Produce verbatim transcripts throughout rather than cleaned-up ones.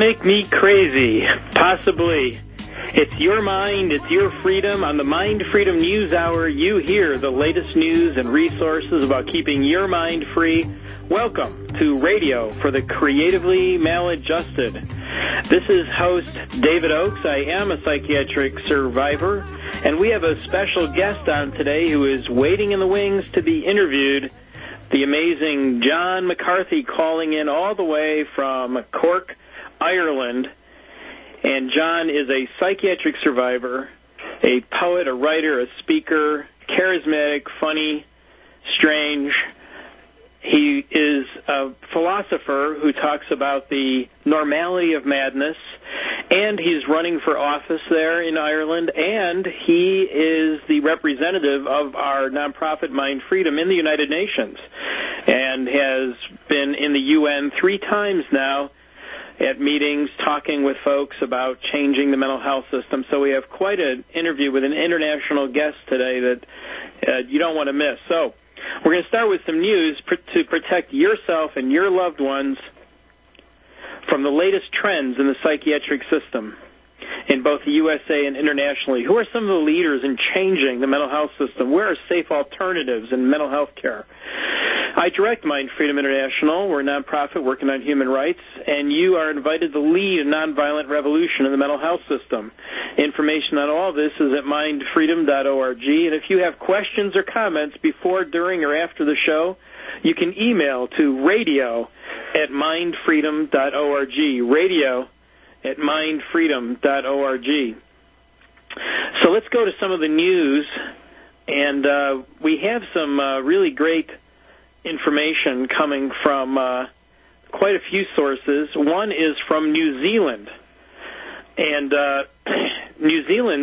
make me crazy? Possibly. It's your mind, it's your freedom. On the Mind Freedom News Hour, you hear the latest news and resources about keeping your mind free. Welcome to Radio for the Creatively Maladjusted. This is host David Oakes. I am a psychiatric survivor, and we have a special guest on today who is waiting in the wings to be interviewed. The amazing John McCarthy, calling in all the way from Cork, Ireland. And John is a psychiatric survivor, a poet, a writer, a speaker, charismatic, funny, strange. He is a philosopher who talks about the normality of madness, and he's running for office there in Ireland, and he is the representative of our nonprofit Mind Freedom in the United Nations, and has been in the U N three times now at meetings talking with folks about changing the mental health system. So we have quite an interview with an international guest today that uh, you don't want to miss. So we're going to start with some news pr- to protect yourself and your loved ones from the latest trends in the psychiatric system in both the U S A and internationally. Who are some of the leaders in changing the mental health system? Where are safe alternatives in mental health care? I direct Mind Freedom International. We're a nonprofit working on human rights, and you are invited to lead a nonviolent revolution in the mental health system. Information on all this is at mind freedom dot org, and if you have questions or comments before, during, or after the show, you can email to radio at mind freedom dot org, radio at mind freedom dot org. So let's go to some of the news, and uh, we have some uh, really great information coming from uh, quite a few sources. One is from New Zealand. And uh, New Zealand,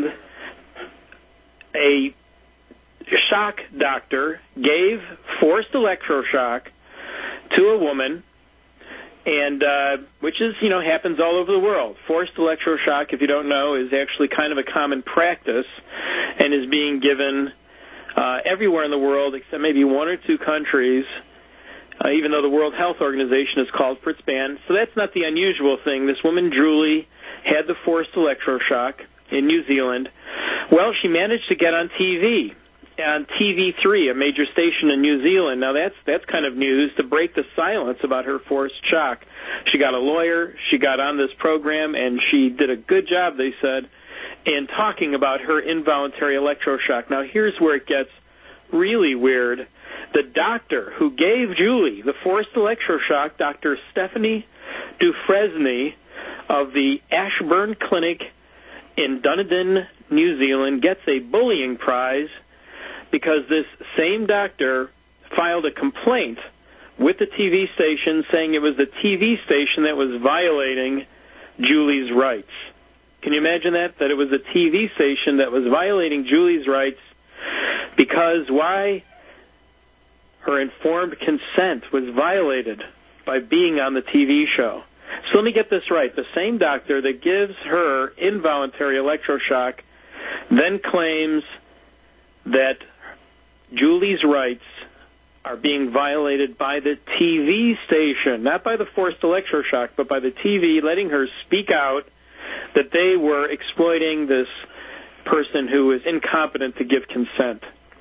a shock doctor gave forced electroshock to a woman, and uh, which is, you know, happens all over the world. Forced electroshock, if you don't know, is actually kind of a common practice and is being given Uh, everywhere in the world except maybe one or two countries, uh, even though the World Health Organization has called for its ban. So that's not the unusual thing. This woman, Julie, had the forced electroshock in New Zealand. Well, she managed to get on T V, on T V three, a major station in New Zealand. Now, that's that's kind of news to break the silence about her forced shock. She got a lawyer, she got on this program, and she did a good job, they said, in talking about her involuntary electroshock. Now, here's where it gets really weird. The doctor who gave Julie the forced electroshock, Doctor Stephanie Dufresne of the Ashburn Clinic in Dunedin, New Zealand, gets a bullying prize because this same doctor filed a complaint with the T V station saying it was the T V station that was violating Julie's rights. Can you imagine that? That it was a T V station that was violating Julie's rights because why? Her informed consent was violated by being on the T V show. So let me get this right. The same doctor that gives her involuntary electroshock then claims that Julie's rights are being violated by the T V station, not by the forced electroshock, but by the T V, letting her speak out that they were exploiting this person who was incompetent to give consent.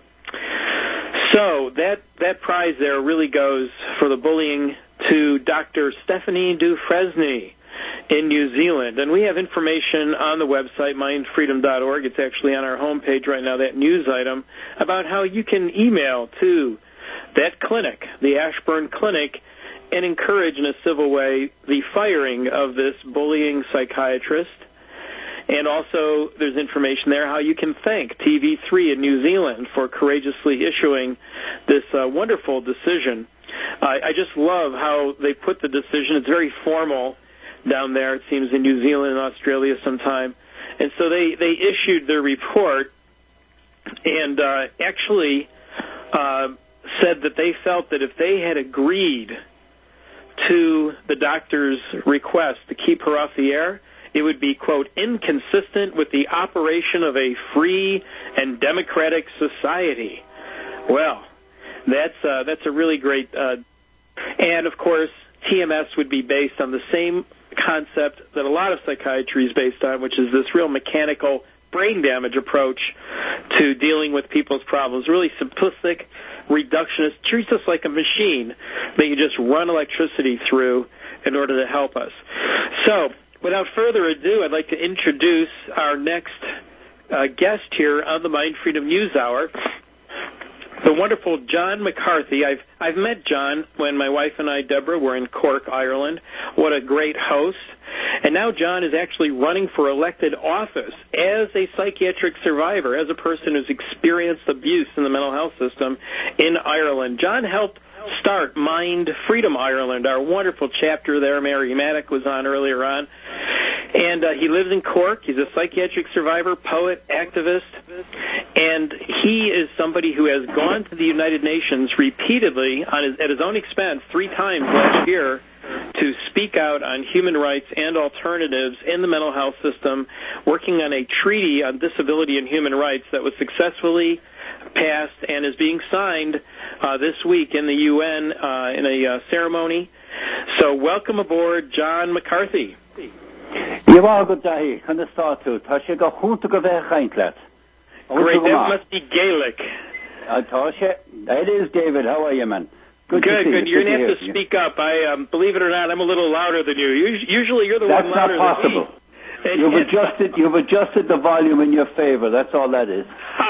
So that that prize there really goes for the bullying to Doctor Stephanie Dufresne in New Zealand. And we have information on the website, mind freedom dot org. It's actually on our homepage right now, that news item, about how you can email to that clinic, the Ashburn Clinic, and encourage in a civil way the firing of this bullying psychiatrist. And also there's information there how you can thank T V three in New Zealand for courageously issuing this uh, wonderful decision. Uh, I just love how they put the decision. It's very formal down there, it seems, in New Zealand and Australia sometime. And so they, they issued their report and uh, actually uh, said that they felt that if they had agreed to the doctor's request to keep her off the air, it would be, quote, inconsistent with the operation of a free and democratic society. Well, that's uh, that's a really great... Uh, and, of course, T M S would be based on the same concept that a lot of psychiatry is based on, which is this real mechanical brain damage approach to dealing with people's problems. Really simplistic, reductionist, treats us like a machine that you just run electricity through in order to help us. So, without further ado, I'd like to introduce our next uh, guest here on the Mind Freedom News Hour, the wonderful John McCarthy. I've I've met John when my wife and I, Deborah, were in Cork, Ireland. What a great host. And now John is actually running for elected office as a psychiatric survivor, as a person who's experienced abuse in the mental health system in Ireland. John helped start Mind Freedom Ireland, our wonderful chapter there. Mary Maddock was on earlier on. And uh, he lives in Cork. He's a psychiatric survivor, poet, activist, and he is somebody who has gone to the United Nations repeatedly on his, at his own expense three times last year to speak out on human rights and alternatives in the mental health system, working on a treaty on disability and human rights that was successfully passed and is being signed uh, this week in the U N uh, in a uh, ceremony. So welcome aboard, John McCarthy. Great, that must be Gaelic. That is, David. How are you, man? Good, good. good. You're going to have to speak up. I um, believe it or not, I'm a little louder than you. Usually you're the That's one louder not possible. than me. You've adjusted, you've adjusted the volume in your favor. That's all that is.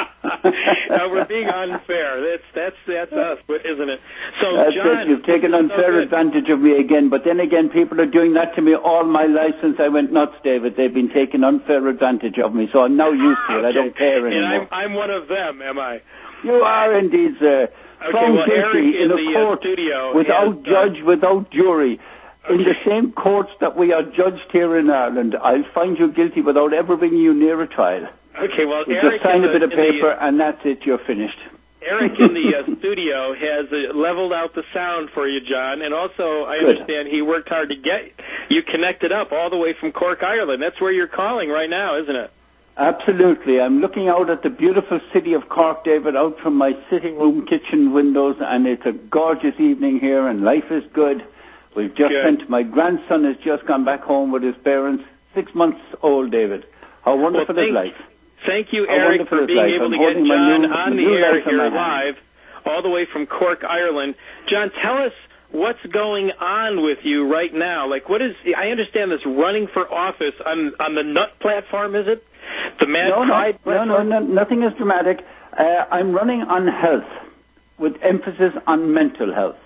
No, we're being unfair. That's that's that's us, isn't it? So, that's John, it. You've taken unfair so advantage of me again. But then again, people are doing that to me all my life since I went nuts, David. They've been taking unfair advantage of me, so I'm now used to it. Okay. I don't care anymore. And I'm, I'm one of them, am I? You are indeed, sir. Okay, Found well, guilty Eric in in a the court uh, studio without has, judge, uh, without jury. Okay. In the same courts that we are judged here in Ireland, I'll find you guilty without ever bringing you near a trial. Okay, well, you Eric just sign a bit of paper, the, and that's it. You're finished. Eric in the uh, studio has uh, leveled out the sound for you, John, and also I Good. understand he worked hard to get you connected up all the way from Cork, Ireland. That's where you're calling right now, isn't it? Absolutely. I'm looking out at the beautiful city of Cork, David, out from my sitting room kitchen windows, and it's a gorgeous evening here, and life is good. We've just Good. sent, my grandson has just gone back home with his parents, six months old, David. How wonderful well, thank, is life? Thank you, How Eric, for being life? able I'm to get John new, on the air here live, all the way from Cork, Ireland. John, tell us what's going on with you right now. Like, what is, I understand this running for office on, on the Nut platform, is it? The Mad no, Pride no, platform? No, no, no, nothing is dramatic. Uh, I'm running on health, with emphasis on mental health.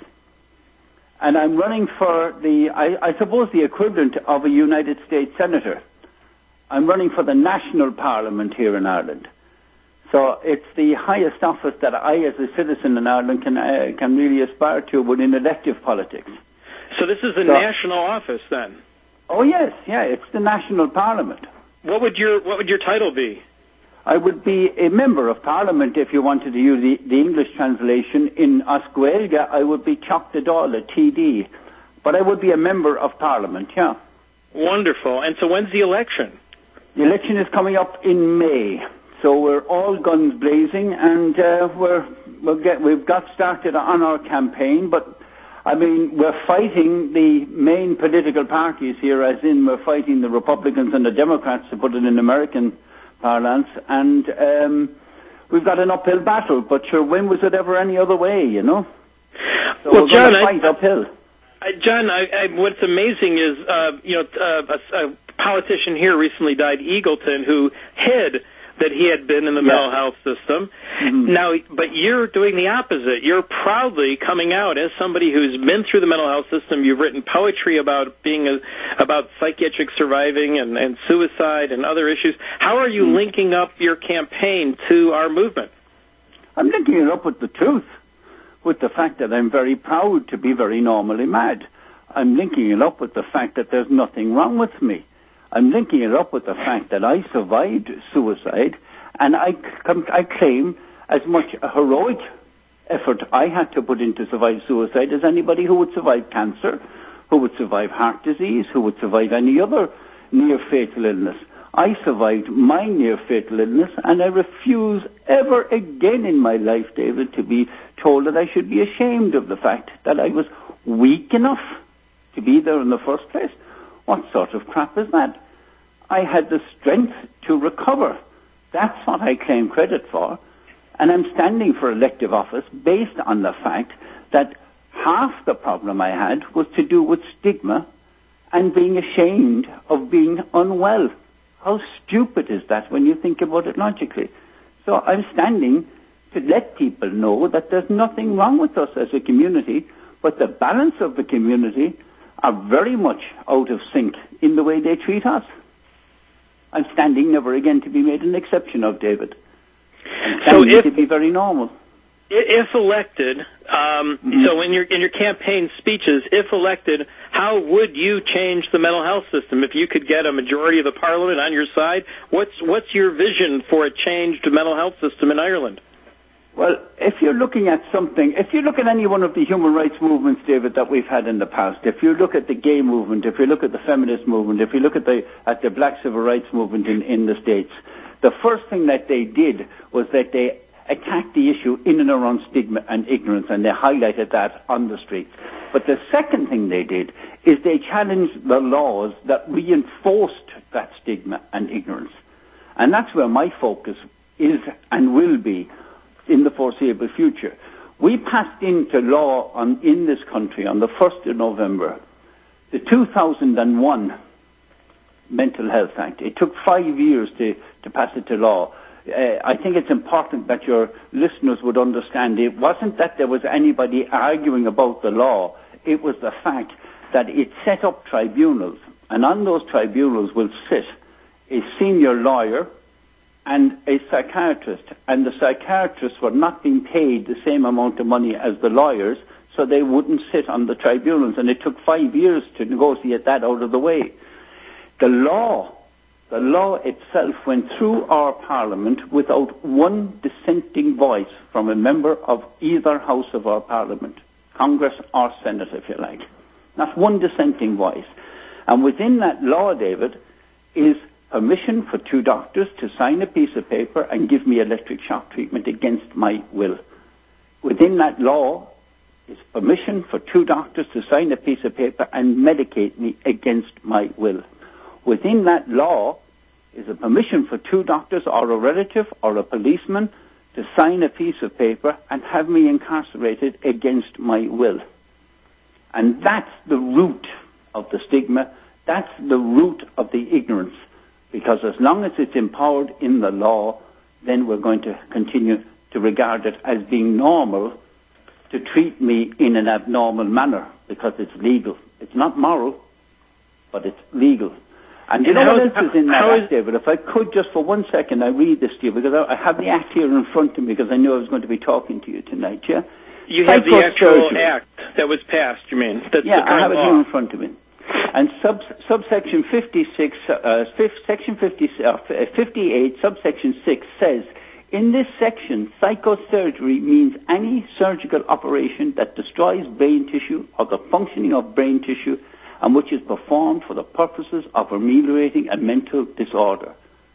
And I'm running for the, I, I suppose, the equivalent of a United States Senator. I'm running for the National Parliament here in Ireland. So it's the highest office that I, as a citizen in Ireland, can uh, can really aspire to within elective politics. So this is a so, national office, then? Oh, yes, yeah, it's the National Parliament. What would your What would your title be? I would be a member of Parliament if you wanted to use the, the English translation. In Oscuelga, I would be Choc de Dáil, a T D. But I would be a member of Parliament, yeah. Wonderful. And so when's the election? The election is coming up in May. So we're all guns blazing, and uh, we're, we'll get, we've got started on our campaign. But, I mean, we're fighting the main political parties here, as in we're fighting the Republicans and the Democrats, to put it in American parlance, and um, we've got an uphill battle, but sure, when was it ever any other way, you know? So well, we're John, going to fight I, uphill. I, John, I, I, what's amazing is, uh, you know, uh, a, a politician here recently died, Eagleton, who hid that he had been in the yeah. mental health system. Mm-hmm. Now, but you're doing the opposite. You're proudly coming out as somebody who's been through the mental health system. You've written poetry about being a, about psychiatric surviving and, and suicide and other issues. How are you mm-hmm. linking up your campaign to our movement? I'm linking it up with the truth, with the fact that I'm very proud to be very normally mad. I'm linking it up with the fact that there's nothing wrong with me. I'm linking it up with the fact that I survived suicide, and I, I claim as much a heroic effort I had to put in to survive suicide as anybody who would survive cancer, who would survive heart disease, who would survive any other near-fatal illness. I survived my near-fatal illness, and I refuse ever again in my life, David, to be told that I should be ashamed of the fact that I was weak enough to be there in the first place, What sort of crap is that? I had the strength to recover. That's what I claim credit for. And I'm standing for elective office based on the fact that half the problem I had was to do with stigma and being ashamed of being unwell. How stupid is that when you think about it logically? So I'm standing to let people know that there's nothing wrong with us as a community, but the balance of the community are very much out of sync in the way they treat us. I'm standing never again to be made an exception of, David. I'm standing so if, to be very normal. If elected, um, mm-hmm. so in your in your campaign speeches, if elected, how would you change the mental health system if you could get a majority of the parliament on your side? What's what's your vision for a changed mental health system in Ireland? Well, if you're looking at something, if you look at any one of the human rights movements, David, that we've had in the past, if you look at the gay movement, if you look at the feminist movement, if you look at the at the black civil rights movement in, in the States, the first thing that they did was that they attacked the issue in and around stigma and ignorance, and they highlighted that on the streets. But the second thing they did is they challenged the laws that reinforced that stigma and ignorance. And that's where my focus is and will be in the foreseeable future. We passed into law on, in this country on the first of November, the two thousand one Mental Health Act. It took five years to, to pass it to law. Uh, I think it's important that your listeners would understand it wasn't that there was anybody arguing about the law. It was the fact that it set up tribunals, and on those tribunals will sit a senior lawyer and a psychiatrist, and the psychiatrists were not being paid the same amount of money as the lawyers, so they wouldn't sit on the tribunals, and it took five years to negotiate that out of the way. The law The law itself went through our parliament without one dissenting voice from a member of either house of our parliament, Congress or Senate, if you like. Not one dissenting voice. And within that law, David, is permission for two doctors to sign a piece of paper and give me electric shock treatment against my will. Within that law is permission for two doctors to sign a piece of paper and medicate me against my will. Within that law is a permission for two doctors or a relative or a policeman to sign a piece of paper and have me incarcerated against my will. And that's the root of the stigma. That's the root of the ignorance. Because as long as it's empowered in the law, then we're going to continue to regard it as being normal to treat me in an abnormal manner because it's legal. It's not moral, but it's legal. And you know what else is in that act, David? If I could just for one second, I read this to you, because I have the act here in front of me, because I knew I was going to be talking to you tonight, yeah? You have the actual act that was passed, you mean? That's yeah, the I have it law. here in front of me. And sub, subsection fifty-six, uh, fifth, section fifty, uh, fifty-eight, subsection six says, in this section, psychosurgery means any surgical operation that destroys brain tissue or the functioning of brain tissue and which is performed for the purposes of ameliorating a mental disorder.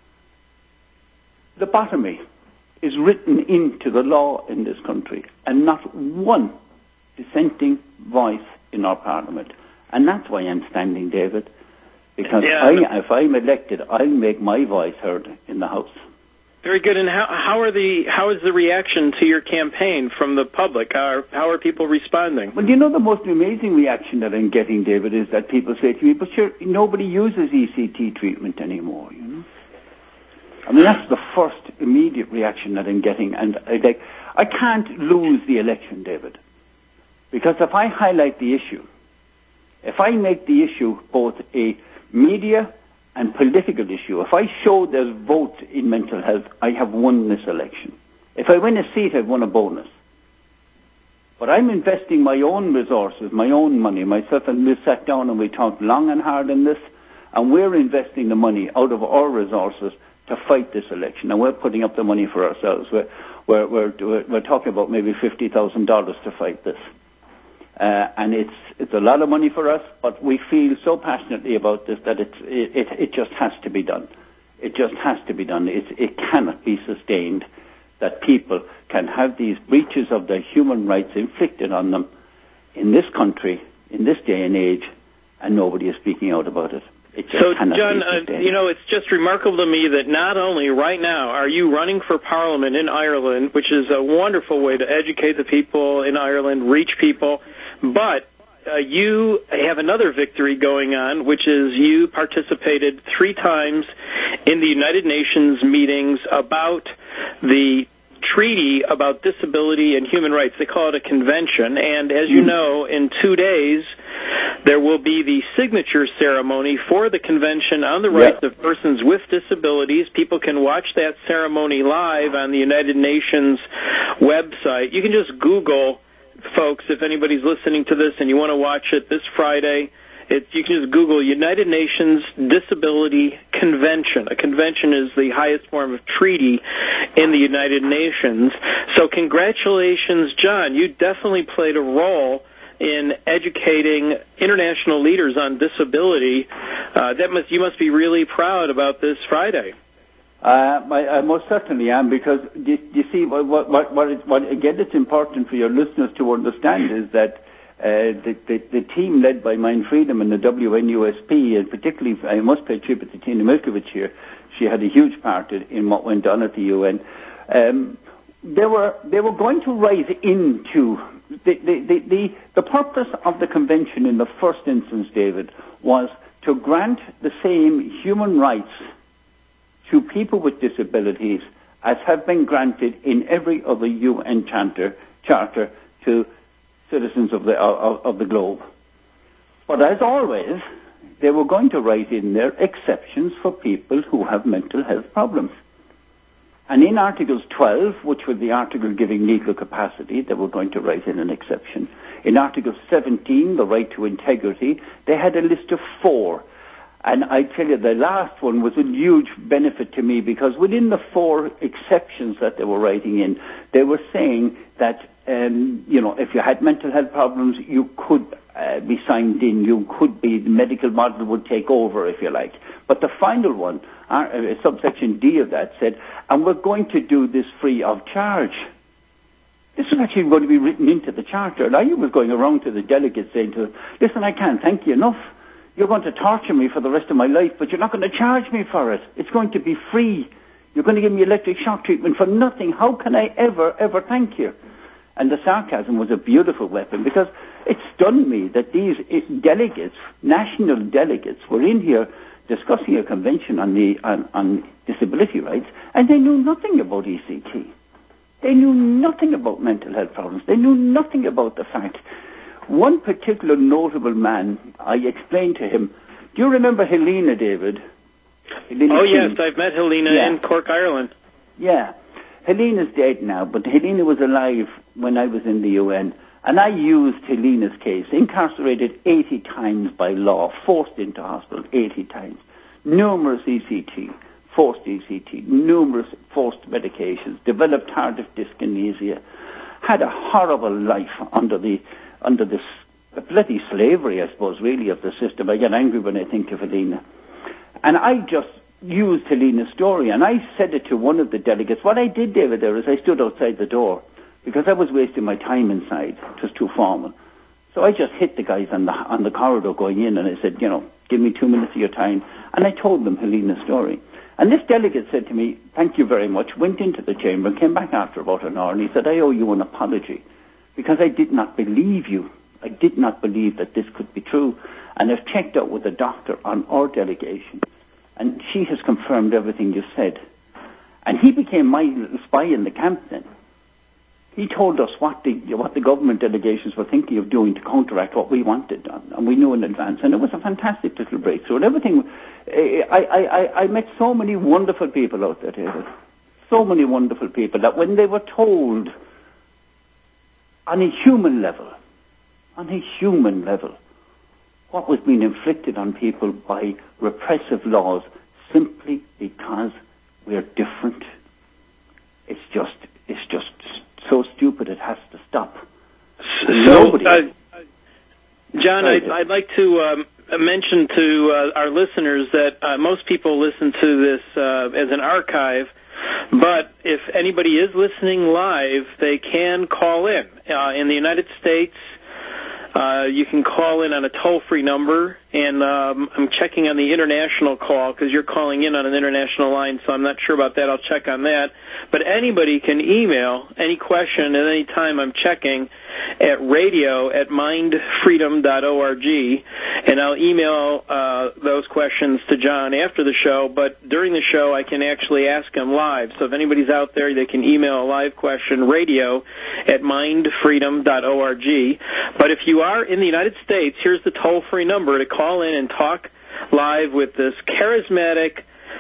Lobotomy is written into the law in this country, and not one dissenting voice in our parliament. And that's why I'm standing, David, because yeah, I, if I'm elected, I'll make my voice heard in the House. Very good. And how, how are the how is the reaction to your campaign from the public? How are, how are people responding? Well, you know, the most amazing reaction that I'm getting, David, is that people say to me, but sure, nobody uses E C T treatment anymore, you know? I mean, that's the first immediate reaction that I'm getting. And I, like, I can't lose the election, David, because if I highlight the issue, if I make the issue both a media and political issue, if I show there's votes in mental health, I have won this election. If I win a seat, I've won a bonus. But I'm investing my own resources, my own money. Myself and Liz sat down and we talked long and hard on this, and we're investing the money out of our resources to fight this election. And we're putting up the money for ourselves. We're, we're, we're, we're talking about maybe fifty thousand dollars to fight this. Uh, and it's it's a lot of money for us, but we feel so passionately about this that it's, it, it it just has to be done. It just has to be done. It, it cannot be sustained that people can have these breaches of their human rights inflicted on them in this country, in this day and age, and nobody is speaking out about it. It just so, cannot John, be uh, you know, it's just remarkable to me that not only right now are you running for Parliament in Ireland, which is a wonderful way to educate the people in Ireland, reach people, but uh, you have another victory going on, which is you participated three times in the United Nations meetings about the treaty about disability and human rights. They call it a convention, and as you know, in two days, there will be the signature ceremony for the Convention on the Rights yep. of Persons with Disabilities. People can watch that ceremony live on the United Nations website. You can just Google, folks, if anybody's listening to this and you want to watch it this Friday, It, you can just Google United Nations Disability Convention. A convention is the highest form of treaty in the United Nations. So congratulations, John. You definitely played a role in educating international leaders on disability. Uh, that must you must be really proud about this Friday. Uh, I, I most certainly am, because you, you see, what, what, what, it, what again, it's important for your listeners to understand is that Uh, the, the, the team led by Mind Freedom and the W N U S P, and particularly, I must pay tribute to Tina Milkovich here. She had a huge part in what went on at the U N. Um, they were they were going to rise into the the, the the the purpose of the convention in the first instance, David, was to grant the same human rights to people with disabilities as have been granted in every other U N charter charter to citizens of the of, of the globe. But as always, they were going to write in there exceptions for people who have mental health problems. And in Articles twelve, which was the article giving legal capacity, they were going to write in an exception. In Article seventeen, the right to integrity, they had a list of four. And I tell you, the last one was a huge benefit to me, because within the four exceptions that they were writing in, they were saying that Um, you know, if you had mental health problems, you could uh, be signed in. You could be, the medical model would take over, if you like. But the final one, uh, subsection D of that, said, and we're going to do this free of charge. This is actually going to be written into the charter. And I was going around to the delegates saying to them, listen, I can't thank you enough. You're going to torture me for the rest of my life, but you're not going to charge me for it. It's going to be free. You're going to give me electric shock treatment for nothing. How can I ever, ever thank you? And the sarcasm was a beautiful weapon, because it stunned me that these delegates, national delegates, were in here discussing a convention on the on, on disability rights, and they knew nothing about E C T. They knew nothing about mental health problems. They knew nothing about the fact. One particular notable man, I explained to him, do you remember Helena, David? Helena oh, King? yes, I've met Helena yeah. in Cork, Ireland. Yeah. Helena's dead now, but Helena was alive when I was in the U N, and I used Helena's case, incarcerated eighty times by law, forced into hospital eighty times, numerous E C T, forced E C T, numerous forced medications, developed tardive dyskinesia, had a horrible life under the under this bloody slavery, I suppose, really, of the system. I get angry when I think of Helena. And I just used Helena's story, and I said it to one of the delegates. What I did, David, there is I stood outside the door, because I was wasting my time inside. It was too formal. So I just hit the guys on the on the corridor going in, and I said, you know, give me two minutes of your time. And I told them Helena's story. And this delegate said to me, thank you very much, went into the chamber, came back after about an hour, and he said, I owe you an apology, because I did not believe you. I did not believe that this could be true. And I've checked out with a doctor on our delegation, and she has confirmed everything you said. And he became my spy in the camp then. He told us what the what the government delegations were thinking of doing to counteract what we wanted done, and we knew in advance. And it was a fantastic little breakthrough. And everything, I, I, I, I met so many wonderful people out there, David. So many wonderful people that when they were told on a human level, on a human level, what was being inflicted on people by repressive laws simply because we're different, it's just, it's just so stupid it has to stop. So, uh, John, I'd, I'd like to um, mention to uh, our listeners that uh, most people listen to this uh, as an archive, but if anybody is listening live, they can call in. Uh, in the United States, uh, you can call in on a toll-free number. and um, I'm checking on the international call because you're calling in on an international line, so I'm not sure about that. I'll check on that. But anybody can email any question at any time. I'm checking at radio at mind freedom dot org, and I'll email uh, those questions to John after the show, but during the show I can actually ask him live. So if anybody's out there, they can email a live question, radio at mind freedom dot org. But if you are in the United States, here's the toll-free number to call in and talk live with this charismatic,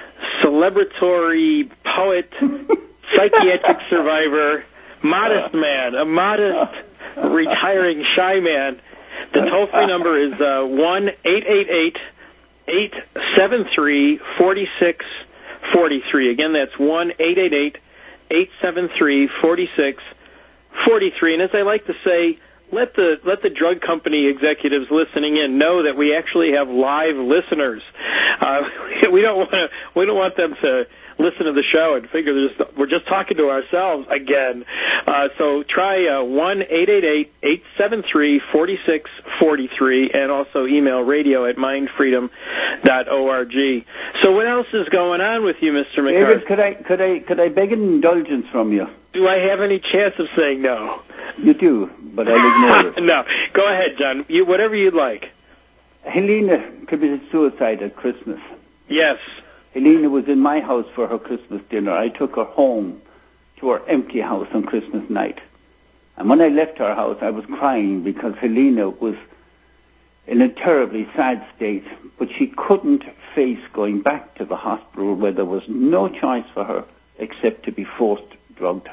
celebratory poet, psychiatric survivor, modest man, a modest, retiring shy man. The toll-free number is uh, one eight eight eight, eight seven three, four six four three. Again, that's one eight eight eight, eight seven three, four six four three. And as I like to say, let the let the drug company executives listening in know that we actually have live listeners. Uh, we don't want to, we don't want them to listen to the show and figure this, we're just talking to ourselves again. Uh, so try uh, one eight eight eight, eight seven three, four six four three, and also email radio at mind freedom dot org. So what else is going on with you, Mister McCarthy? David, could I could I could I beg an indulgence from you? Do I have any chance of saying no? You do, but I'll ignore it. No, go ahead, John. You, whatever you'd like. Helena committed suicide at Christmas. Yes. Helena was in my house for her Christmas dinner. I took her home to her empty house on Christmas night. And when I left her house, I was crying because Helena was in a terribly sad state, but she couldn't face going back to the hospital where there was no choice for her except to be forced drugged.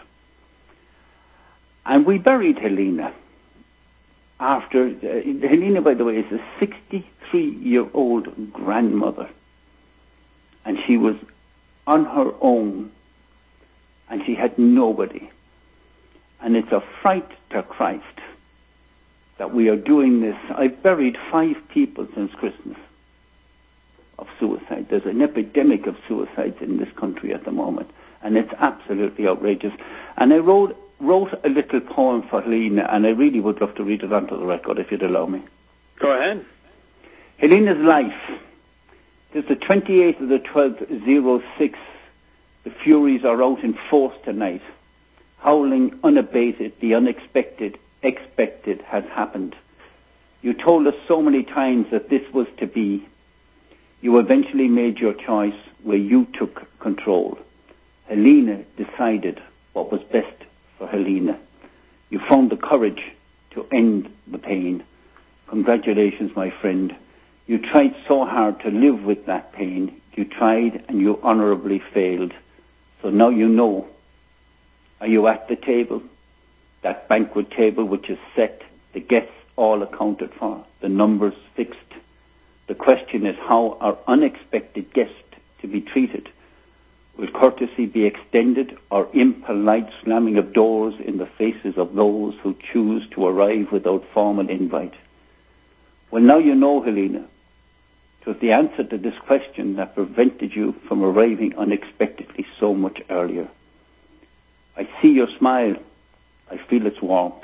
And we buried Helena after, uh, Helena, by the way, is a sixty-three-year-old grandmother. And she was on her own, and she had nobody. And it's a fright to Christ that we are doing this. I've buried five people since Christmas of suicide. There's an epidemic of suicides in this country at the moment, and it's absolutely outrageous. And I wrote wrote a little poem for Helena, and I really would love to read it onto the record if you'd allow me. Go ahead. Helena's life. It's the twenty-eighth of the twelfth, oh six. The Furies are out in force tonight, howling unabated. The unexpected, expected has happened. You told us so many times that this was to be. You eventually made your choice where you took control. Helena decided what was best for Helena. You found the courage to end the pain. Congratulations, my friend. You tried so hard to live with that pain. You tried and you honorably failed. So now you know. Are you at the table? That banquet table which is set, the guests all accounted for, the numbers fixed. The question is, how are unexpected guests to be treated? Will courtesy be extended, or impolite slamming of doors in the faces of those who choose to arrive without formal invite? Well, now you know, Helena. It was the answer to this question that prevented you from arriving unexpectedly so much earlier. I see your smile. I feel its warmth.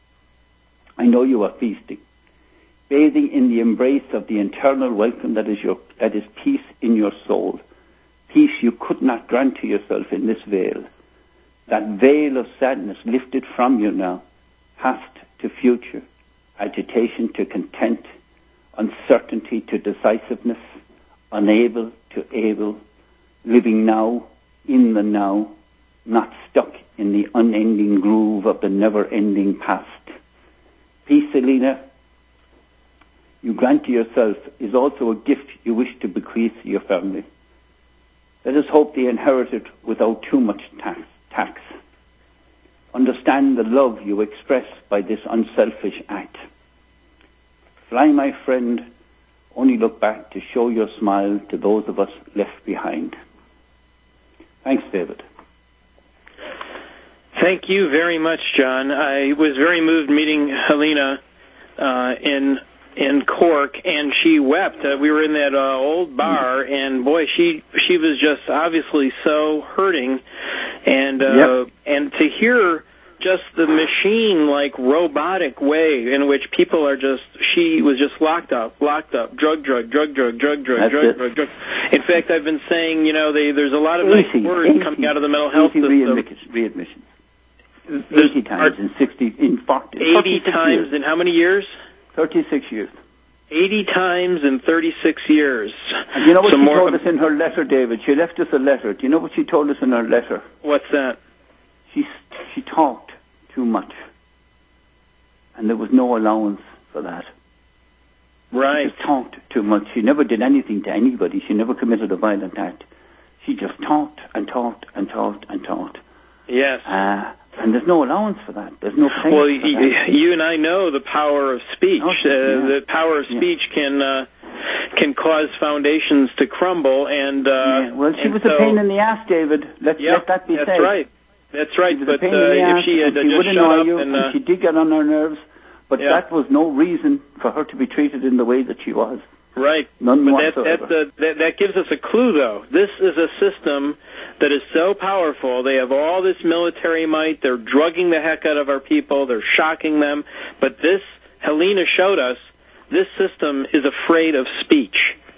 I know you are feasting, bathing in the embrace of the eternal welcome that is your that is peace in your soul. Peace you could not grant to yourself in this veil. That veil of sadness lifted from you now, past to future, agitation to content, uncertainty to decisiveness, unable to able, living now, in the now, not stuck in the unending groove of the never-ending past. Peace, Helena, you grant to yourself, is also a gift you wish to bequeath to your family. Let us hope they inherit it without too much tax. tax. Understand the love you express by this unselfish act. Fly, my friend, only look back to show your smile to those of us left behind. Thanks, David. Thank you very much, John. I was very moved meeting Helena uh, in in Cork, and she wept. Uh, we were in that uh, old bar, and boy, she she was just obviously so hurting, and uh, yep. and to hear just the machine-like robotic way in which people are just, she was just locked up, locked up, drug, drug, drug, drug, drug, drug, That's drug, it. drug, drug. In fact, I've been saying, you know, they, there's a lot of nice eighty, words eighty, coming out of the mental health system. Readmissions. eighty times in sixty, in forty, eighty times years. in how many years? thirty-six years. eighty times in thirty-six years. And you know what Some she more, told us in her letter, David? She left us a letter. Do you know what she told us in her letter? What's that? She, she talked too much. And there was no allowance for that. Right. She just talked too much. She never did anything to anybody. She never committed a violent act. She just talked and talked and talked and talked. Yes. Uh, and there's no allowance for that. There's no place Well, for y- that. you and I know the power of speech. Oh, uh, yeah. The power of speech yeah. can uh, can cause foundations to crumble. And uh, yeah. Well, she and was so, a pain in the ass, David. Let's yep, let that be that's said. That's right. That's right. She was but a pain uh, in the if ass, she had and she just would shut annoy up you, and, uh, and she did get on her nerves, but yeah. that was no reason for her to be treated in the way that she was. Right. None but whatsoever. That, that's a, that, that gives us a clue, though. This is a system that is so powerful. They have all this military might. They're drugging the heck out of our people. They're shocking them. But this, Helena showed us, this system is afraid of speech.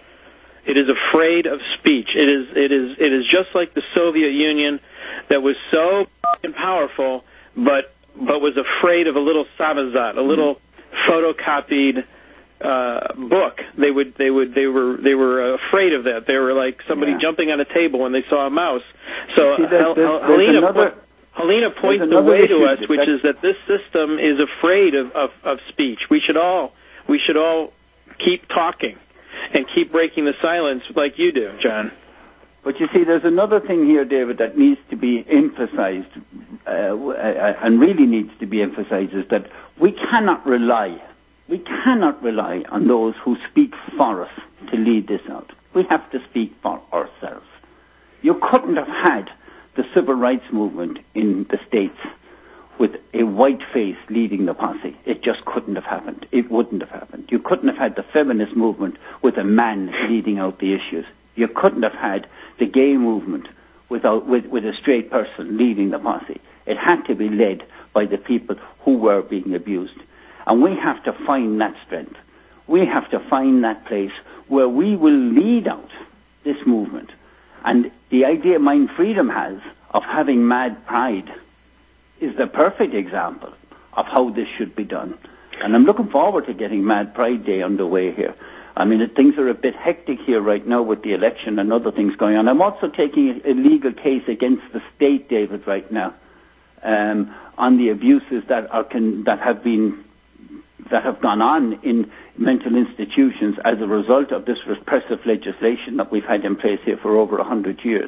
It is afraid of speech. It is, it is, it is just like the Soviet Union that was so powerful, but but was afraid of a little samizdat, a little photocopied uh, book. They would, they would, they were, they were afraid of that. They were like somebody yeah. jumping on a table when they saw a mouse. So See, there's, Hel- there's, Hel- Helena, another, po- Helena points the way to us, which is that this system is afraid of, of, of speech. We should all, we should all keep talking and keep breaking the silence like you do, John. But you see, there's another thing here, David, that needs to be emphasized, uh, and really needs to be emphasized, is that we cannot rely, we cannot rely on those who speak for us to lead this out. We have to speak for ourselves. You couldn't have had the civil rights movement in the States with a white face leading the posse. It just couldn't have happened. It wouldn't have happened. You couldn't have had the feminist movement with a man leading out the issues. You couldn't have had the gay movement without, with, with a straight person leading the posse. It had to be led by the people who were being abused. And we have to find that strength. We have to find that place where we will lead out this movement. And the idea Mind Freedom has of having Mad Pride is the perfect example of how this should be done. And I'm looking forward to getting Mad Pride Day underway here. I mean, things are a bit hectic here right now with the election and other things going on. I'm also taking a legal case against the state, David, right now, um, on the abuses that are can, that have been that have gone on in mental institutions as a result of this repressive legislation that we've had in place here for over a hundred years.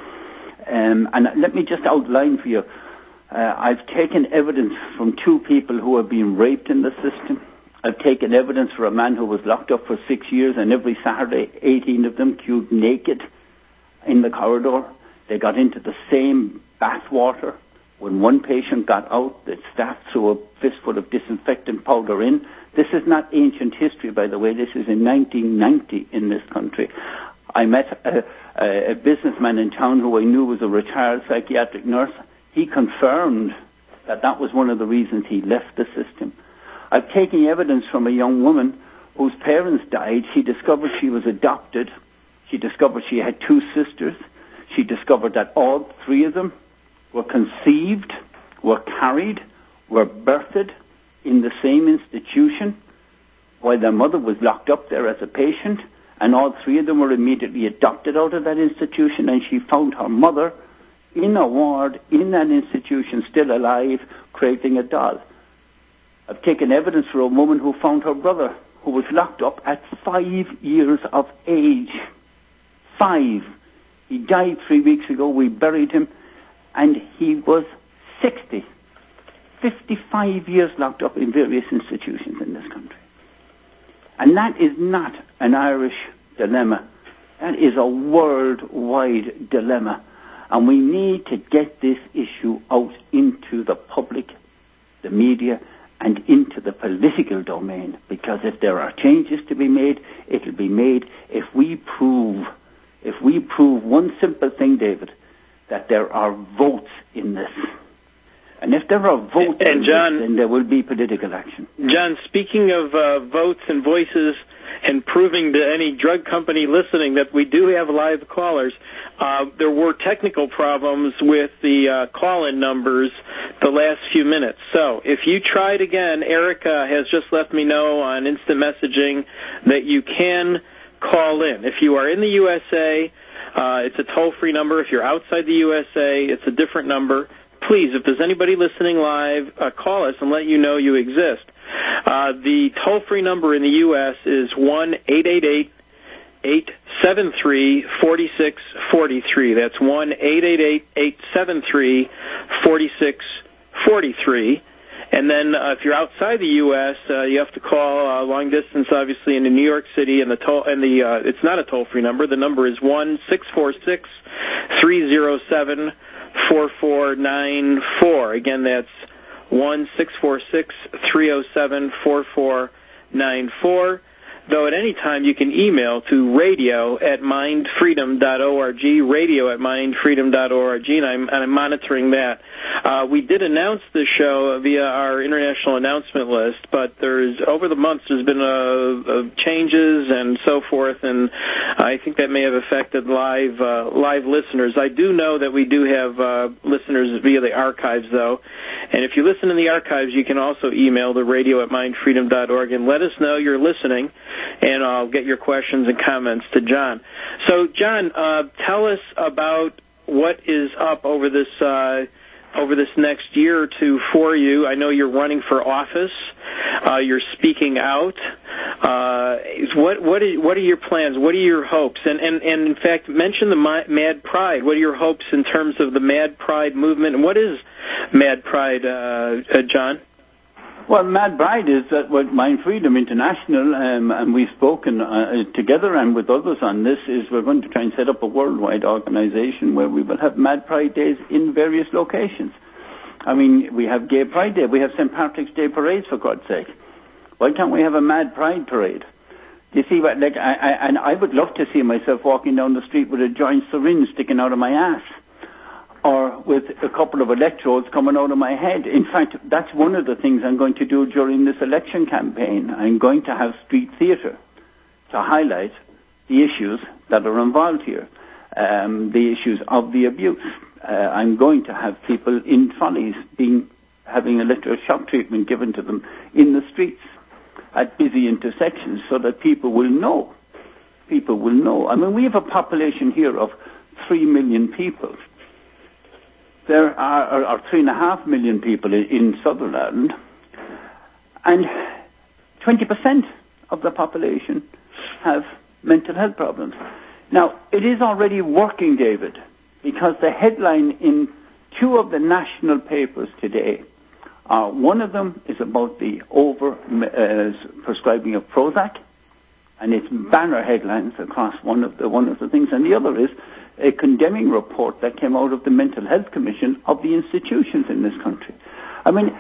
Um, and let me just outline for you. Uh, I've taken evidence from two people who have been raped in the system. I've taken evidence for a man who was locked up for six years, and every Saturday, eighteen of them queued naked in the corridor. They got into the same bath water. When one patient got out, the staff threw a fistful of disinfectant powder in. This is not ancient history, by the way. This is in nineteen ninety in this country. I met a, a, a businessman in town who I knew was a retired psychiatric nurse. He confirmed that that was one of the reasons he left the system. I've taken evidence from a young woman whose parents died. She discovered she was adopted. She discovered she had two sisters. She discovered that all three of them were conceived, were carried, were birthed in the same institution, while their mother was locked up there as a patient, and all three of them were immediately adopted out of that institution, and she found her mother in a ward, in that institution, still alive, cradling a doll. I've taken evidence for a woman who found her brother, who was locked up at five years of age. Five. He died three weeks ago. We buried him, and he was sixty. fifty-five years locked up in various institutions in this country. And that is not an Irish dilemma. That is a worldwide dilemma. And we need to get this issue out into the public, the media, and into the political domain, because if there are changes to be made, it'll be made if we prove, if we prove one simple thing, David, that there are votes in this. And if there are votes, and John, then there will be political action. John, speaking of uh, votes and voices and proving to any drug company listening that we do have live callers, uh, there were technical problems with the uh, call-in numbers the last few minutes. So if you tried again, Erica has just let me know on instant messaging that you can call in. If you are in the U S A, uh, it's a toll-free number. If you're outside the U S A, it's a different number. Please, if there's anybody listening live, uh, call us and let you know you exist. Uh, the toll-free number in the U S is one eight eight eight, eight seven three, four six four three. That's one eight eight eight, eight seven three, four six four three. And then uh, if you're outside the U S, uh, you have to call uh, long distance, obviously, into New York City, and the toll and the uh, it's not a toll-free number. The number is one six four six, three zero seven, four four nine four. Again, that's one six four six, three zero seven, four four nine four. Though at any time you can email to radio at mind freedom dot org, radio at mind freedom dot org, and I'm, and I'm monitoring that. Uh, we did announce this show via our international announcement list, but there's over the months there's been uh, uh, changes and so forth, and I think that may have affected live uh, live listeners. I do know that we do have uh, listeners via the archives, though, and if you listen in the archives, you can also email the radio at mind freedom dot org and let us know you're listening, and I'll get your questions and comments to John. So, John, uh, tell us about what is up over this uh, over this next year or two for you. I know you're running for office. Uh, you're speaking out. Uh, what what are, what are your plans? What are your hopes? And, and, and in fact, mention the Mad Pride. What are your hopes in terms of the Mad Pride movement? And what is Mad Pride, uh, uh, John? Well, Mad Pride is that what Mind Freedom International, um, and we've spoken uh, together and with others on this, is we're going to try and set up a worldwide organization where we will have Mad Pride days in various locations. I mean, we have Gay Pride Day, we have Saint Patrick's Day parades, for God's sake. Why can't we have a Mad Pride parade? You see, what, like, I, I, and I would love to see myself walking down the street with a giant syringe sticking out of my ass, or with a couple of electrodes coming out of my head. In fact, that's one of the things I'm going to do during this election campaign. I'm going to have street theatre to highlight the issues that are involved here, um, the issues of the abuse. Uh, I'm going to have people in trolleys being having electroshock treatment given to them in the streets at busy intersections so that people will know. People will know. I mean, we have a population here of three million people. There are, are three and a half million people in, in Southern Ireland, and twenty percent of the population have mental health problems. Now, it is already working, David, because the headline in two of the national papers today, uh, one of them is about the over uh, prescribing of Prozac, and it's banner headlines across one of the one of the things, and the other is a condemning report that came out of the Mental Health Commission of the institutions in this country. I mean,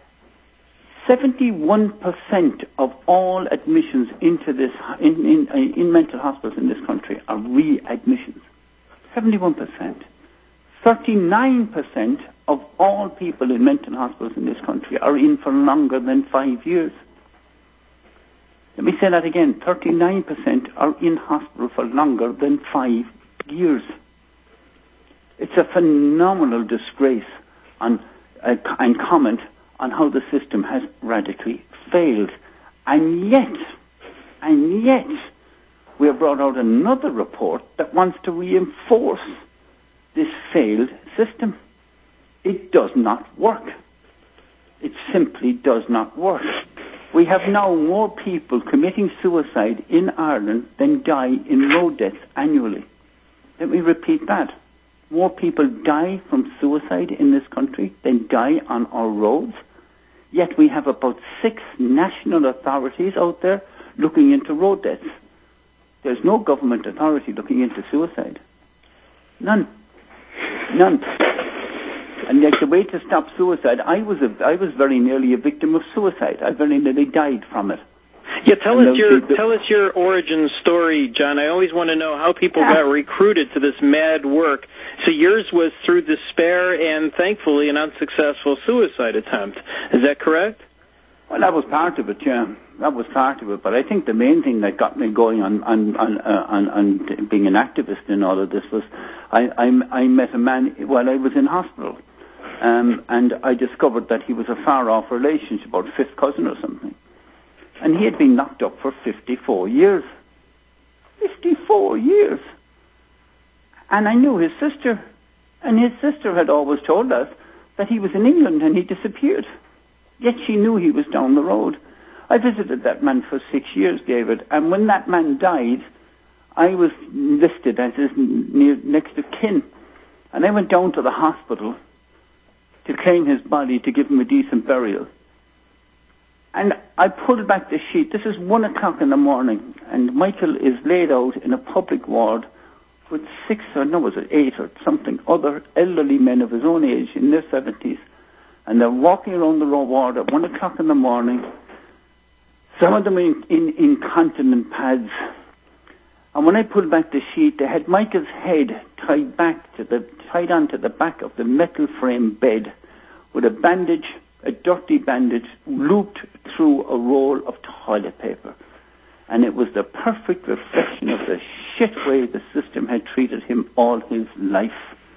seventy-one percent of all admissions into this in, in, in mental hospitals in this country are readmissions. seventy-one percent. thirty-nine percent of all people in mental hospitals in this country are in for longer than five years. Let me say that again. thirty-nine percent are in hospital for longer than five years. It's a phenomenal disgrace on, uh, and comment on how the system has radically failed. And yet, and yet, we have brought out another report that wants to reinforce this failed system. It does not work. It simply does not work. We have now more people committing suicide in Ireland than die in road deaths annually. Let me repeat that. More people die from suicide in this country than die on our roads. Yet we have about six national authorities out there looking into road deaths. There's no government authority looking into suicide. None. None. And like the way to stop suicide, I was a, I was very nearly a victim of suicide. I very nearly died from it. Yeah, tell and us the, your the, the, tell us your origin story, John. I always want to know how people yeah. got recruited to this mad work. So yours was through despair and, thankfully, an unsuccessful suicide attempt. Is that correct? Well, that was part of it, yeah. That was part of it. But I think the main thing that got me going on on on, uh, on, on being an activist in all of this was I, I, I met a man while I was in hospital. Um, and I discovered that he was a far-off relationship, about fifth cousin or something. And he had been locked up for fifty-four years. fifty-four years. And I knew his sister. And his sister had always told us that he was in England and he disappeared. Yet she knew he was down the road. I visited that man for six years, David. And when that man died, I was listed as his near, next of kin. And I went down to the hospital to claim his body, to give him a decent burial. And I pulled back the sheet. This is one o'clock in the morning, and Michael is laid out in a public ward with six, or no, was it eight or something, other elderly men of his own age in their seventies. And they're walking around the ward at one o'clock in the morning, some of them in, in incontinent pads. And when I pulled back the sheet, they had Michael's head tied back to the tied onto the back of the metal frame bed with a bandage, a dirty bandage, looped through a roll of toilet paper. And it was the perfect reflection of the shit way the system had treated him all his life.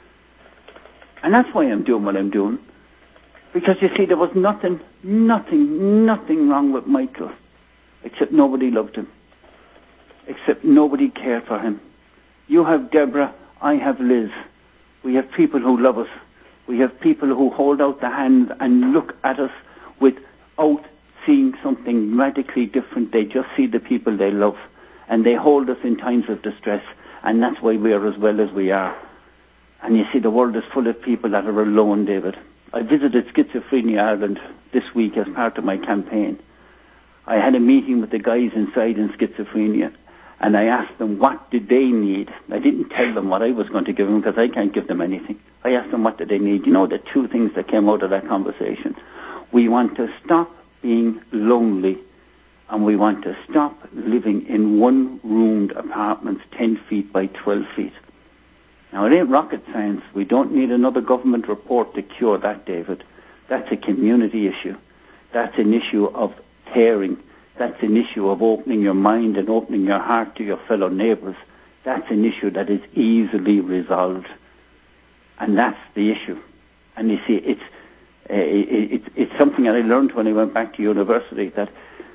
And that's why I'm doing what I'm doing. Because, you see, there was nothing, nothing, nothing wrong with Michael, except nobody loved him. Except nobody cared for him. You have Deborah, I have Liz. We have people who love us. We have people who hold out the hand and look at us without seeing something radically different. They just see the people they love. And they hold us in times of distress. And that's why we are as well as we are. And you see, the world is full of people that are alone, David. I visited Schizophrenia Ireland this week as part of my campaign. I had a meeting with the guys inside in Schizophrenia. And I asked them, what did they need? I didn't tell them what I was going to give them, because I can't give them anything. I asked them, what did they need? You know, the two things that came out of that conversation. We want to stop being lonely, and we want to stop living in one-roomed apartments ten feet by twelve feet. Now, it ain't rocket science. We don't need another government report to cure that, David. That's a community issue. That's an issue of caring. That's an issue of opening your mind and opening your heart to your fellow neighbours. That's an issue that is easily resolved. And that's the issue. And you see, it's, uh, it, it, it's something that I learned when I went back to university, that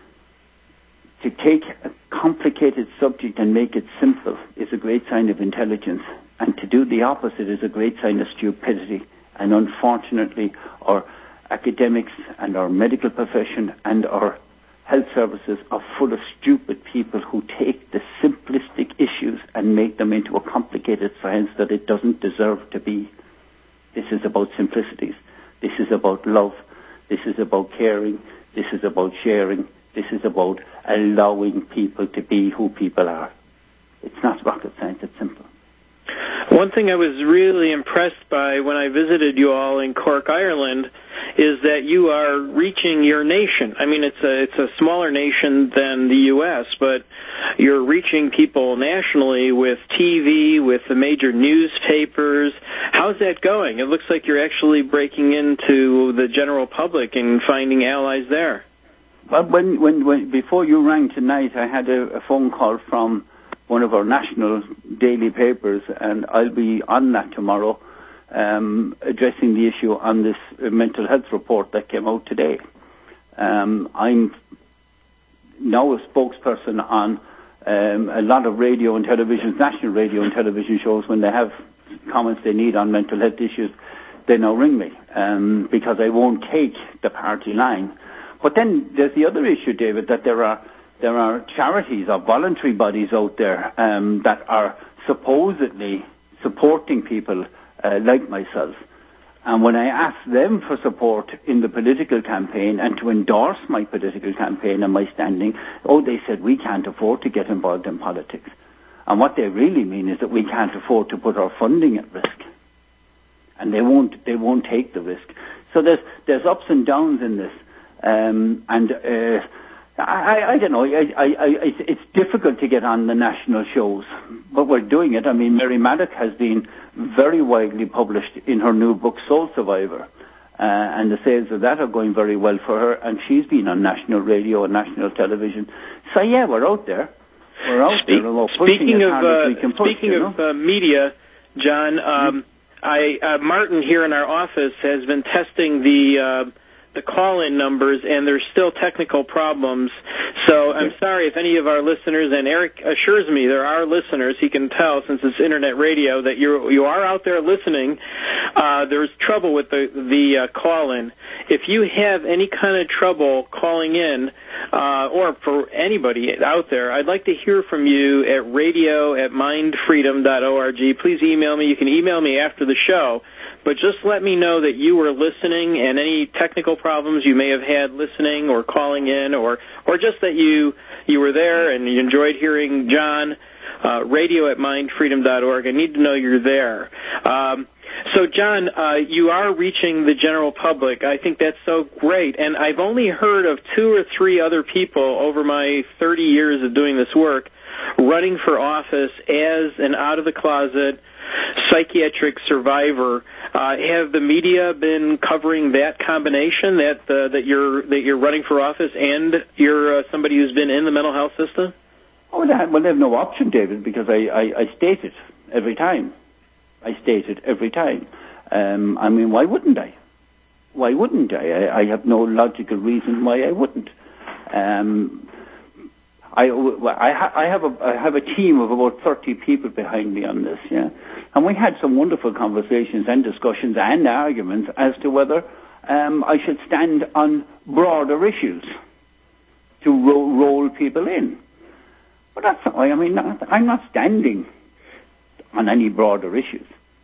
to take a complicated subject and make it simple is a great sign of intelligence. And to do the opposite is a great sign of stupidity. And unfortunately, our academics and our medical profession and our health services are full of stupid people who take the simplistic issues and make them into a complicated science that it doesn't deserve to be. This is about simplicities. This is about love. This is about caring. This is about sharing. This is about allowing people to be who people are. It's not rocket science, it's simple. One thing I was really impressed by when I visited you all in Cork, Ireland, is that you are reaching your nation. I mean, it's a it's a smaller nation than the U S, but you're reaching people nationally with T V, with the major newspapers. How's that going? It looks like you're actually breaking into the general public and finding allies there. Well, when, when, when before you rang tonight, I had a, a phone call from one of our national daily papers, and I'll be on that tomorrow, um, addressing the issue on this uh, mental health report that came out today. Um, I'm now a spokesperson on um, a lot of radio and television, national radio and television shows. When they have comments they need on mental health issues, they now ring me, um, because I won't take the party line. But then there's the other issue, David, that there are There are charities or voluntary bodies out there um, that are supposedly supporting people uh, like myself. And when I ask them for support in the political campaign and to endorse my political campaign and my standing, oh, they said we can't afford to get involved in politics. And what they really mean is that we can't afford to put our funding at risk. And they won't, they won't take the risk. So there's, there's ups and downs in this. Um, and, uh, I, I don't know. I, I, I, it's difficult to get on the national shows, but we're doing it. I mean, Mary Maddock has been very widely published in her new book, Soul Survivor, uh, and the sales of that are going very well for her, and she's been on national radio and national television. So, yeah, we're out there. We're out Speak, there. We're speaking of, uh, push, speaking you know? of uh, media, John, um, mm-hmm. I, uh, Martin here in our office has been testing the... Uh, the call-in numbers, and there's still technical problems. So I'm sorry if any of our listeners, and Eric assures me there are listeners, he can tell since it's internet radio, that you you are out there listening. Uh, there's trouble with the, the uh, call-in. If you have any kind of trouble calling in, uh, or for anybody out there, I'd like to hear from you at radio at mind freedom dot org. Please email me. You can email me after the show. But just let me know that you were listening and any technical problems you may have had listening or calling in, or, or just that you you were there and you enjoyed hearing John, uh, radio at mind freedom dot org. I need to know you're there. Um, so, John, uh, you are reaching the general public. I think that's so great. And I've only heard of two or three other people over my thirty years of doing this work running for office as an out-of-the-closet psychiatric survivor. Uh, have the media been covering that combination, that uh, that you're that you're running for office and you're uh, somebody who's been in the mental health system? Oh, they have, well, they have no option, David, because I, I, I state it every time. I state it every time. Um, I mean, why wouldn't I? Why wouldn't I? I? I have no logical reason why I wouldn't. Um, I, I, I, have a, I have a team of about thirty people behind me on this, yeah. And we had some wonderful conversations and discussions and arguments as to whether um, I should stand on broader issues to ro- roll people in. But that's not, I mean, not, I'm not standing on any broader issues.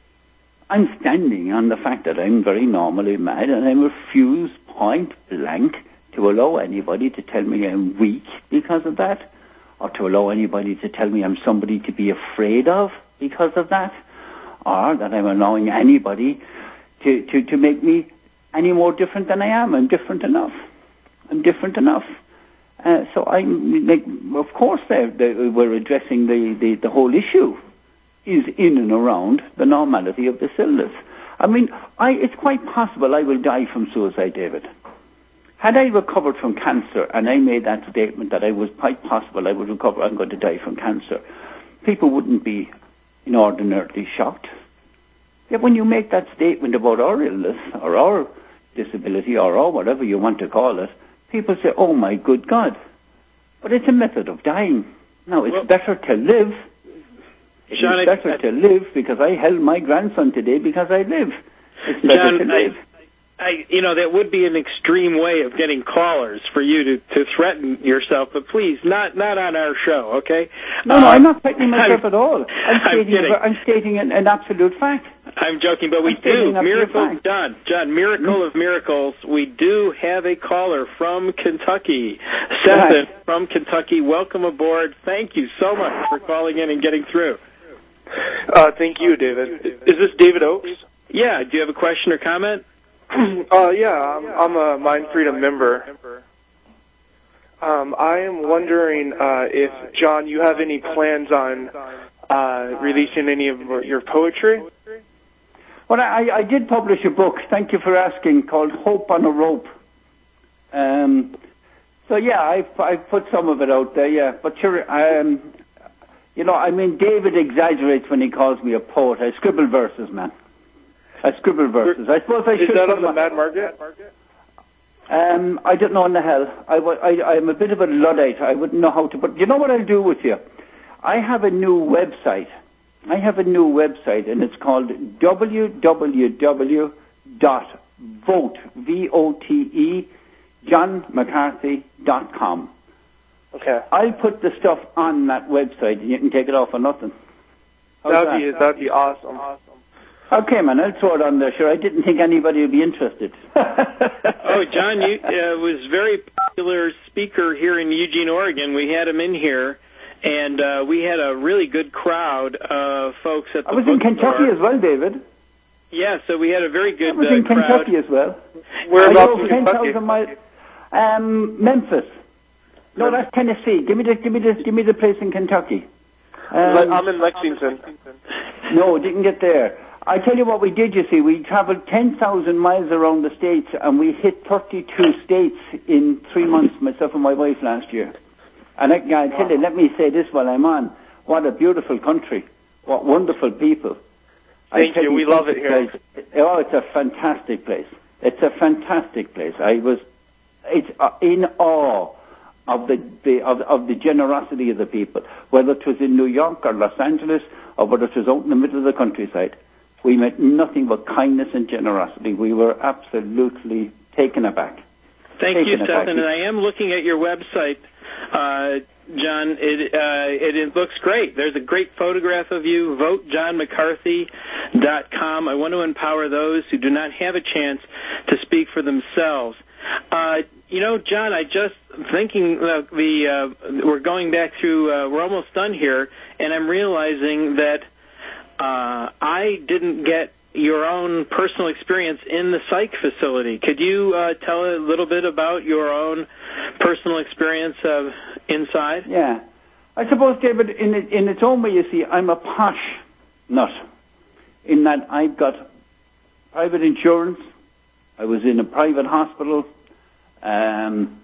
I'm standing on the fact that I'm very normally mad, and I refuse point blank to allow anybody to tell me I'm weak because of that, or to allow anybody to tell me I'm somebody to be afraid of because of that, or that I'm allowing anybody to, to, to make me any more different than I am. I'm different enough. I'm different enough. Uh, so I, like, of course, they're, they're, we're addressing the, the, the whole issue is in and around the normality of this illness. I mean, I, it's quite possible I will die from suicide, David. Had I recovered from cancer, and I made that statement that I was quite possible I would recover, I'm going to die from cancer, people wouldn't be inordinately shocked. Yet when you make that statement about our illness, or our disability, or, or whatever you want to call it, people say, oh my good God. But it's a method of dying. Now, it's well, better to live. It's John, better I, to live, because I held my grandson today because I live. It's better John, to live. I, I, you know, that would be an extreme way of getting callers for you to, to threaten yourself, but please, not not on our show, okay? No, uh, no, I'm not threatening myself I'm, at all. I'm stating, I'm, a, I'm stating an, an absolute fact. I'm joking, but we I'm do. Miracle, John, John, miracle mm-hmm. of miracles, we do have a caller from Kentucky. Seth right. from Kentucky, welcome aboard. Thank you so much for calling in and getting through. Uh, thank you, David. Is this David Oakes? Yeah, do you have a question or comment? Uh, yeah, I'm, I'm a Mind Freedom member. Um, I am wondering uh, if, John, you have any plans on uh, releasing any of your poetry? Well, I, I did publish a book, thank you for asking, called Hope on a Rope. Um, so, yeah, I've, I've put some of it out there, yeah. But, sure, um, you know, I mean, David exaggerates when he calls me a poet. I scribble verses, man. I scribble verses. I suppose I should... Is that on the Mad Market? Um, I don't know in the hell. I, I, I'm a bit of a Luddite. I wouldn't know how to... But you know what I'll do with you? I have a new website. I have a new website, and it's called w w w dot vote, V O T E, john mccarthy dot com. Okay. I'll put the stuff on that website, and you can take it off for nothing. How's that'd that? be that'd be awesome. Okay, man, I'll throw it on there. Sure, I didn't think anybody would be interested. Oh, John, you uh, was very popular speaker here in Eugene, Oregon. We had him in here, and uh, we had a really good crowd of folks at the I was in Kentucky as well, David. Yeah, so we had a very good I was in uh, crowd. Kentucky as well. Whereabouts in Kentucky? Um, Memphis. No, that's Tennessee. Give me the, give me the, give me the place in Kentucky. Um, I'm in Lexington. No, didn't get there. I tell you what we did, you see. We traveled ten thousand miles around the states, and we hit thirty-two states in three months, myself and my wife, last year. And I, I tell you, let me say this while I'm on. What a beautiful country. What wonderful people. Thank you. We love it here. Place, oh, it's a fantastic place. It's a fantastic place. I was it's uh, in awe of the, the of, of the generosity of the people, whether it was in New York or Los Angeles or whether it was out in the middle of the countryside. We met nothing but kindness and generosity. We were absolutely taken aback. Thank taken you, aback. Stephen. And I am looking at your website, uh, John. It, uh, it it looks great. There's a great photograph of you. vote john mccarthy dot com. I want to empower those who do not have a chance to speak for themselves. Uh, you know, John, I just thinking uh, the uh, we're going back through. Uh, we're almost done here, and I'm realizing that uh, I didn't get your own personal experience in the psych facility. Could you uh, tell a little bit about your own personal experience of inside? Yeah. I suppose, David, in, it, in its own way, you see, I'm a posh nut in that I've got private insurance. I was in a private hospital. Um,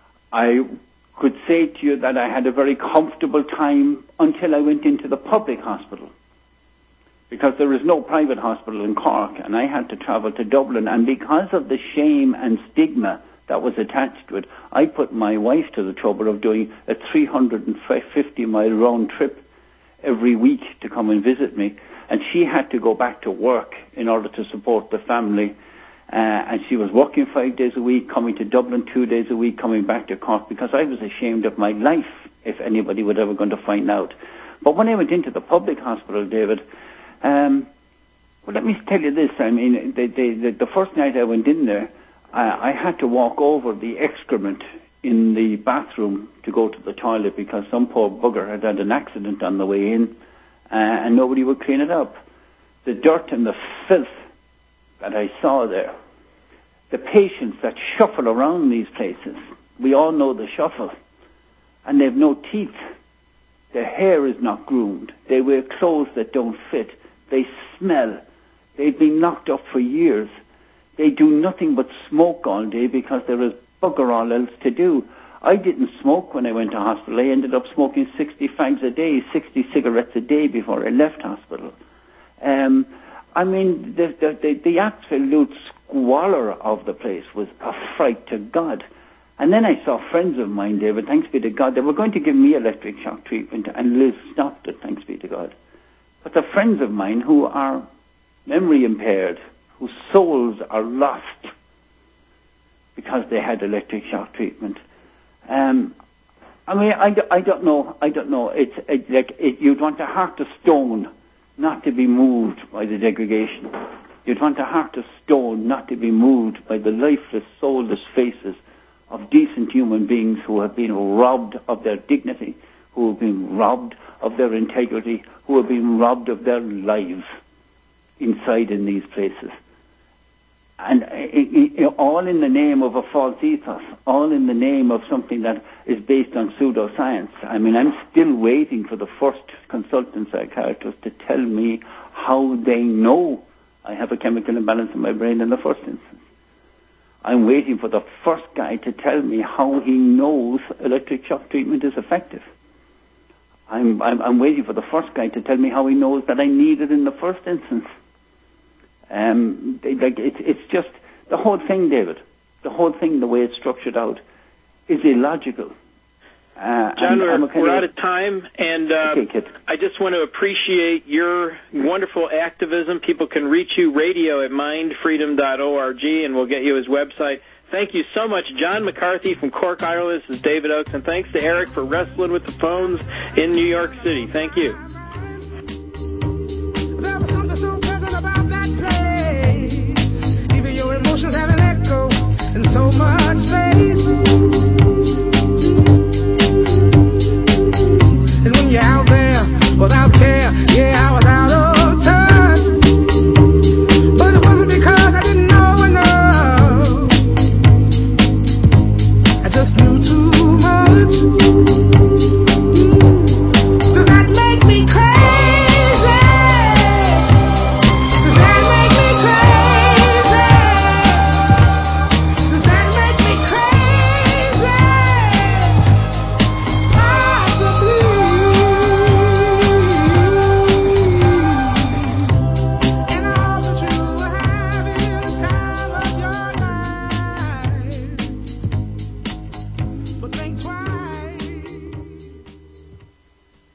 I could say to you that I had a very comfortable time until I went into the public hospital, because there is no private hospital in Cork, and I had to travel to Dublin. And because of the shame and stigma that was attached to it, I put my wife to the trouble of doing a three hundred fifty mile round trip every week to come and visit me. And she had to go back to work in order to support the family. Uh, and she was working five days a week, coming to Dublin two days a week, coming back to Cork, because I was ashamed of my life if anybody were ever going to find out. But when I went into the public hospital, David, Um, well, let me tell you this. I mean, the, the, the first night I went in there, I, I had to walk over the excrement in the bathroom to go to the toilet because some poor bugger had had an accident on the way in, uh, and nobody would clean it up. The dirt and the filth that I saw there, the patients that shuffle around these places, we all know the shuffle, and they've no teeth. Their hair is not groomed. They wear clothes that don't fit. They smell. They've been locked up for years. They do nothing but smoke all day because there is bugger all else to do. I didn't smoke when I went to hospital. I ended up smoking sixty fags a day, sixty cigarettes a day before I left hospital. Um, I mean, the, the, the, the absolute squalor of the place was a fright to God. And then I saw friends of mine, David, thanks be to God, they were going to give me electric shock treatment, and Liz stopped it, thanks be to God. But the friends of mine who are memory impaired, whose souls are lost because they had electric shock treatment. Um, I mean, I, I don't know, I don't know. It's it, like it, you'd want a heart of stone not to be moved by the degradation. You'd want a heart of stone not to be moved by the lifeless, soulless faces of decent human beings who have been robbed of their dignity, who have been robbed of their integrity, who have been robbed of their lives inside in these places. And it, it, all in the name of a false ethos, all in the name of something that is based on pseudoscience. I mean, I'm still waiting for the first consultant psychiatrist to tell me how they know I have a chemical imbalance in my brain in the first instance. I'm waiting for the first guy to tell me how he knows electric shock treatment is effective. I'm, I'm, I'm waiting for the first guy to tell me how he knows that I need it in the first instance. Um, they, like it's, it's just the whole thing, David. The whole thing, the way it's structured out, is illogical. Uh, John, we're, we're out of time, and uh, okay, I just want to appreciate your wonderful activism. People can reach you, radio at mind freedom dot org, and we'll get you his website. Thank you so much, John McCarthy from Cork, Ireland. This is David Oakes, and thanks to Eric for wrestling with the phones in New York City. Thank you.